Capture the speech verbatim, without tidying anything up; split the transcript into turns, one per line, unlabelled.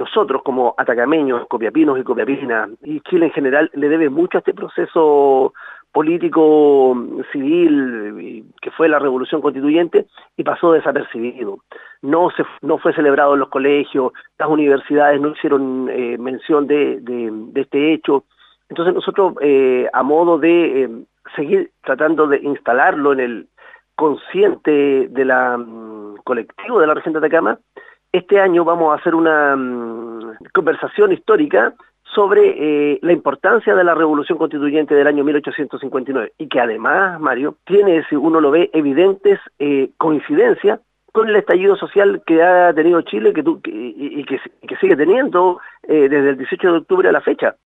nosotros como atacameños, copiapinos y copiapinas, y Chile en general, le debe mucho a este proceso político civil que fue la Revolución Constituyente y pasó desapercibido. No se no fue celebrado en los colegios, las universidades no hicieron eh, mención de, de, de este hecho. Entonces nosotros, eh, a modo de eh, seguir tratando de instalarlo en el consciente de la um, colectivo de la región de Atacama, este año vamos a hacer una um, conversación histórica sobre eh, la importancia de la Revolución Constituyente del año mil ochocientos cincuenta y nueve y que además, Mario, tiene, si uno lo ve, evidentes eh, coincidencias con el estallido social que ha tenido Chile que, tú, que, y, y, que, y que sigue teniendo eh, desde el dieciocho de octubre a la fecha.